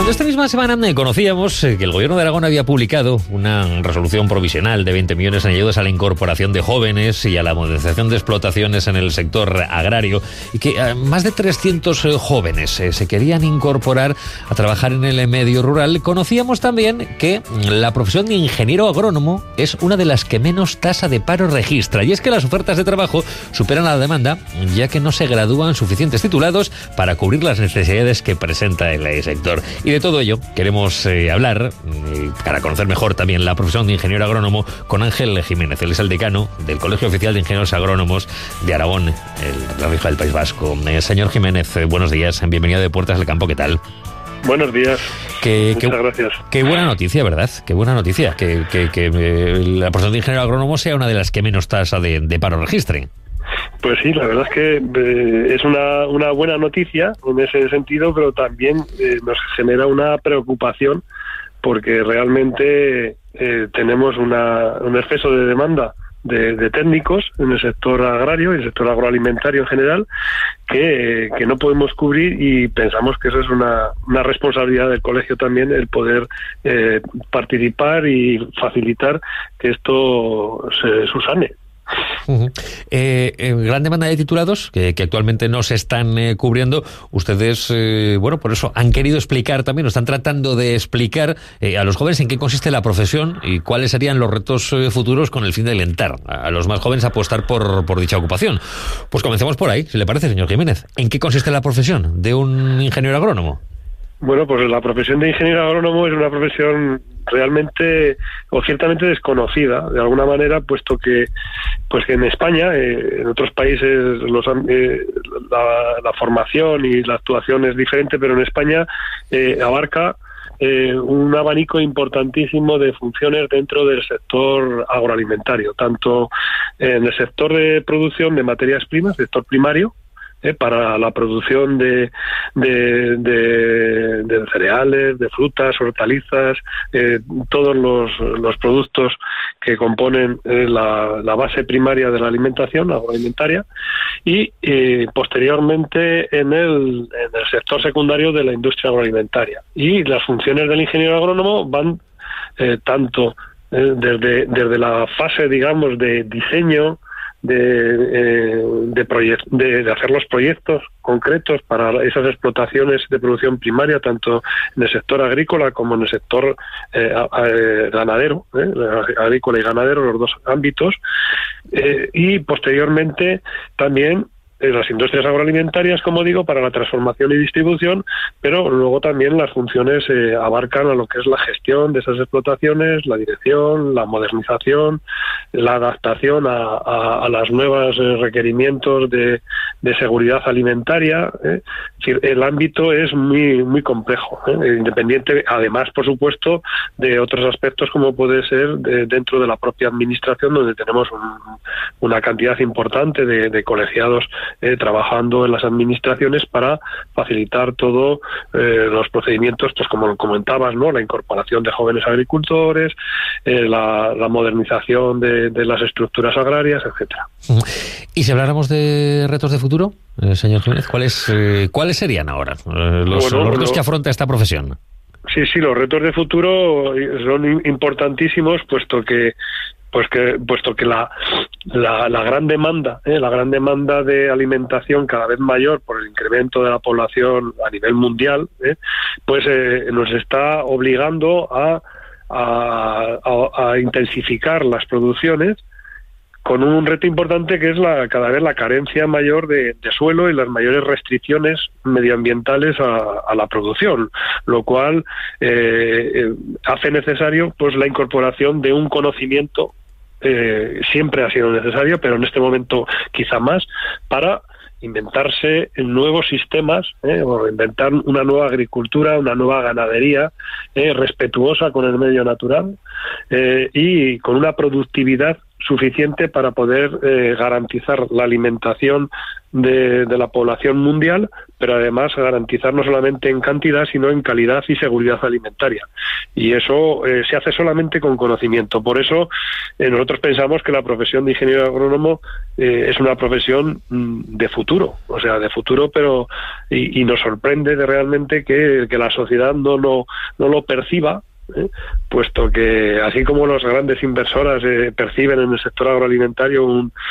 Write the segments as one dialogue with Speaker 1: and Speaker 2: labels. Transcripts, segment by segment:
Speaker 1: Cuando esta misma semana conocíamos que el Gobierno de Aragón había publicado una resolución provisional de 20 millones en ayudas a la incorporación de jóvenes y a la modernización de explotaciones en el sector agrario, y que más de 300 jóvenes se querían incorporar a trabajar en el medio rural, conocíamos también que la profesión de ingeniero agrónomo es una de las que menos tasa de paro registra. Y es que las ofertas de trabajo superan la demanda, ya que no se gradúan suficientes titulados para cubrir las necesidades que presenta el sector. Y de todo ello queremos hablar, para conocer mejor también la profesión de ingeniero agrónomo, con Ángel Jiménez. Él es el decano del Colegio Oficial de Ingenieros Agrónomos de Aragón, la Rioja del País Vasco. Señor Jiménez, buenos días, bienvenido de Puertas del Campo, ¿qué tal?
Speaker 2: Buenos días. Muchas gracias.
Speaker 1: Qué buena noticia, ¿verdad? Qué buena noticia que la profesión de ingeniero agrónomo sea una de las que menos tasa de paro registre.
Speaker 2: Pues sí, la verdad es que es una buena noticia en ese sentido, pero también nos genera una preocupación porque realmente tenemos un exceso de demanda de técnicos en el sector agrario y el sector agroalimentario en general que no podemos cubrir, y pensamos que eso es una responsabilidad del colegio también, el poder participar y facilitar que esto se subsane.
Speaker 1: Gran demanda de titulados que actualmente no se están cubriendo. Ustedes, por eso han querido explicar también, o están tratando de explicar a los jóvenes en qué consiste la profesión y cuáles serían los retos futuros, con el fin de alentar a los más jóvenes a apostar por dicha ocupación. Pues comencemos por ahí, si le parece, señor Jiménez. ¿En qué consiste la profesión de un ingeniero agrónomo?
Speaker 2: Bueno, pues la profesión de ingeniero agrónomo es una profesión realmente o ciertamente desconocida, de alguna manera, puesto que en España, en otros países la formación y la actuación es diferente, pero en España abarca un abanico importantísimo de funciones dentro del sector agroalimentario, tanto en el sector de producción de materias primas, sector primario, para la producción de cereales, de frutas, hortalizas, todos los productos que componen la base primaria de la alimentación agroalimentaria, y posteriormente en el sector secundario de la industria agroalimentaria. Y las funciones del ingeniero agrónomo van tanto desde la fase, digamos, de diseño, de hacer los proyectos concretos para esas explotaciones de producción primaria, tanto en el sector agrícola como en el sector ganadero, agrícola y ganadero, los dos ámbitos, y posteriormente también las industrias agroalimentarias, como digo, para la transformación y distribución, pero luego también las funciones abarcan a lo que es la gestión de esas explotaciones, la dirección, la modernización, la adaptación a los nuevos requerimientos de seguridad alimentaria. Es decir, el ámbito es muy, muy complejo, independiente, además, por supuesto, de otros aspectos como puede ser dentro de la propia administración, donde tenemos una cantidad importante de colegiados trabajando en las administraciones para facilitar todos los procedimientos, pues como comentabas, ¿no? La incorporación de jóvenes agricultores, la modernización de las estructuras agrarias, etcétera.
Speaker 1: Y si habláramos de retos de futuro, señor Jiménez, ¿cuáles serían ahora los retos que afronta esta profesión?
Speaker 2: Sí, los retos de futuro son importantísimos, puesto que la gran demanda, la gran demanda de alimentación cada vez mayor por el incremento de la población a nivel mundial, nos está obligando a intensificar las producciones, con un reto importante que es cada vez la carencia mayor de suelo y las mayores restricciones medioambientales a la producción, lo cual hace necesario pues la incorporación de un conocimiento, siempre ha sido necesario, pero en este momento quizá más, para inventarse nuevos sistemas, o inventar una nueva agricultura, una nueva ganadería respetuosa con el medio natural, y con una productividad suficiente para poder garantizar la alimentación de la población mundial, pero además garantizar no solamente en cantidad, sino en calidad y seguridad alimentaria. Y eso se hace solamente con conocimiento. Por eso nosotros pensamos que la profesión de ingeniero agrónomo es una profesión de futuro, o sea, de futuro, pero y nos sorprende realmente que la sociedad no lo perciba, puesto que así como las grandes inversoras perciben en el sector agroalimentario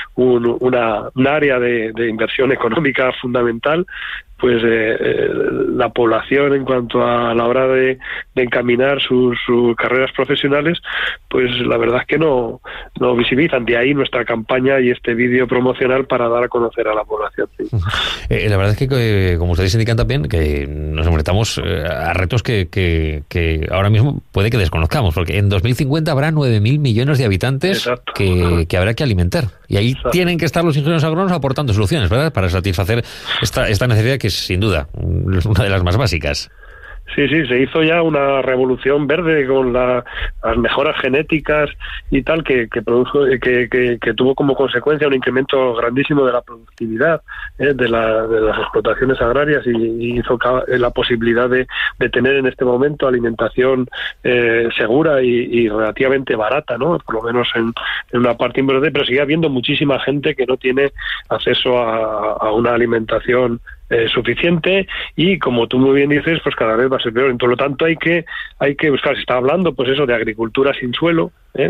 Speaker 2: un área de inversión económica fundamental, pues la población, en cuanto a la hora de encaminar sus carreras profesionales, pues la verdad es que no visibilizan. De ahí nuestra campaña y este vídeo promocional para dar a conocer a la población. Sí.
Speaker 1: La verdad es que, como ustedes indican también, que nos enfrentamos a retos que ahora mismo puede que desconozcamos, porque en 2050 habrá 9.000 millones de habitantes que habrá que alimentar. Y ahí tienen que estar los ingenieros agrónomos aportando soluciones, ¿verdad?, para satisfacer esta necesidad que es, sin duda, una de las más básicas.
Speaker 2: Sí, se hizo ya una revolución verde con las mejoras genéticas y tal que tuvo como consecuencia un incremento grandísimo de la productividad de las explotaciones agrarias y hizo la posibilidad de tener en este momento alimentación segura y relativamente barata, ¿no? Por lo menos en una parte importante, pero sigue habiendo muchísima gente que no tiene acceso a una alimentación suficiente, y como tú muy bien dices, pues cada vez va a ser peor. Por lo tanto hay que buscar, se está hablando pues eso de agricultura sin suelo,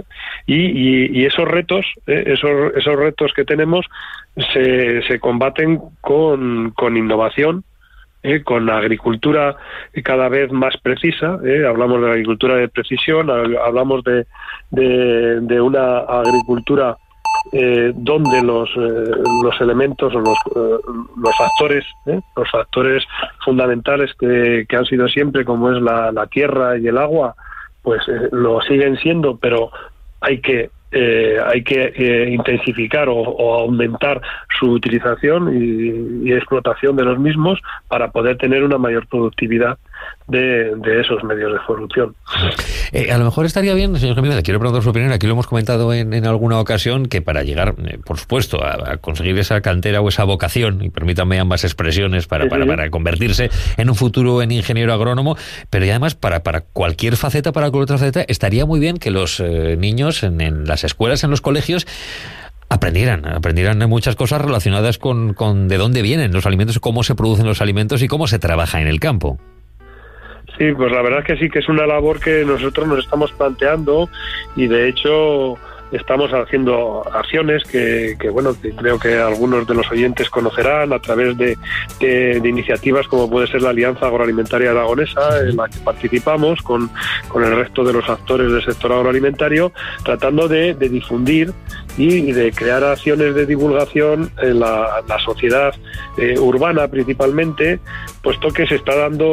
Speaker 2: y esos retos que tenemos se combaten con innovación, con agricultura cada vez más precisa. Hablamos de la agricultura de precisión, hablamos de una agricultura donde los elementos o los factores fundamentales que han sido siempre, como es la tierra y el agua, pues lo siguen siendo, pero hay que intensificar o aumentar su utilización y explotación de los mismos para poder tener una mayor productividad de esos medios de producción.
Speaker 1: A lo mejor estaría bien, señor Jiménez, quiero preguntar su opinión, aquí lo hemos comentado en alguna ocasión, que para llegar, por supuesto, a conseguir esa cantera o esa vocación, y permítanme ambas expresiones, para convertirse en un futuro en ingeniero agrónomo, pero y además para cualquier faceta, para cualquier otra faceta, estaría muy bien que los niños en las escuelas, en los colegios, aprendieran muchas cosas relacionadas con de dónde vienen los alimentos, cómo se producen los alimentos y cómo se trabaja en el campo.
Speaker 2: Sí, pues la verdad es que sí, que es una labor que nosotros nos estamos planteando, y de hecho estamos haciendo acciones que creo que algunos de los oyentes conocerán a través de iniciativas como puede ser la Alianza Agroalimentaria Aragonesa, en la que participamos con el resto de los actores del sector agroalimentario, tratando de difundir y de crear acciones de divulgación en la sociedad urbana principalmente, puesto que se está dando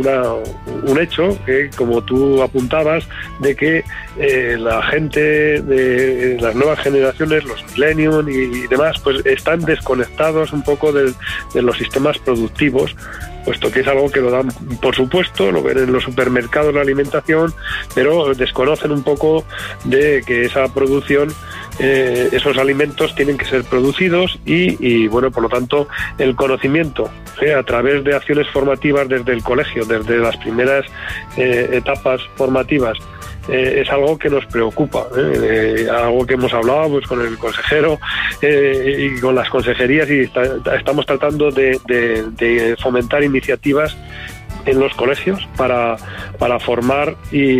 Speaker 2: un hecho que, como tú apuntabas, de que la gente de las nuevas generaciones, los millennials y demás, pues están desconectados un poco de los sistemas productivos, puesto que es algo que lo dan por supuesto, lo ven en los supermercados, la alimentación, pero desconocen un poco de que esa producción, esos alimentos tienen que ser producidos y bueno, por lo tanto el conocimiento a través de acciones formativas desde el colegio, desde las primeras etapas formativas, es algo que nos preocupa, algo que hemos hablado pues con el consejero y con las consejerías, y estamos tratando de fomentar iniciativas en los colegios para formar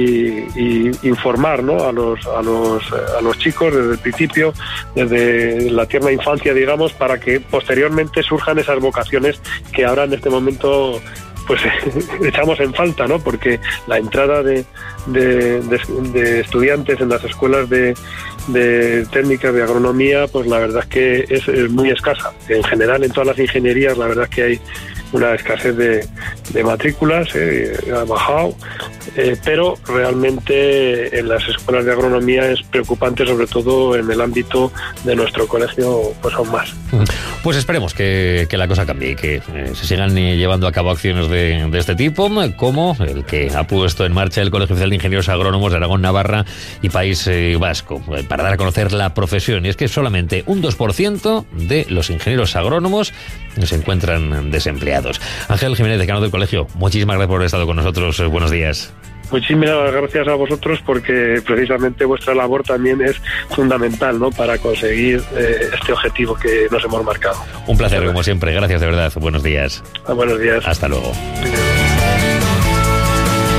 Speaker 2: y informar, ¿no?, a los chicos desde el principio, desde la tierna infancia, digamos, para que posteriormente surjan esas vocaciones que ahora en este momento pues echamos en falta, ¿no? Porque la entrada de estudiantes en las escuelas de técnicas de agronomía, pues la verdad es que es muy escasa. En general, en todas las ingenierías, la verdad es que hay una escasez de matrículas, ha bajado, pero realmente en las escuelas de agronomía es preocupante, sobre todo en el ámbito de nuestro colegio, pues aún más.
Speaker 1: Pues esperemos que la cosa cambie y que se sigan llevando a cabo acciones de este tipo, como el que ha puesto en marcha el Colegio Oficial de Ingenieros Agrónomos de Aragón, Navarra y País Vasco, para dar a conocer la profesión. Y es que solamente un 2% de los ingenieros agrónomos se encuentran desempleados. Ángel Jiménez, decano del colegio, muchísimas gracias por haber estado con nosotros. Buenos días.
Speaker 2: Muchísimas gracias a vosotros, porque precisamente vuestra labor también es fundamental, ¿no?, para conseguir este objetivo que nos hemos marcado.
Speaker 1: Un placer, como siempre. Gracias, de verdad. Buenos días.
Speaker 2: Buenos días.
Speaker 1: Hasta luego.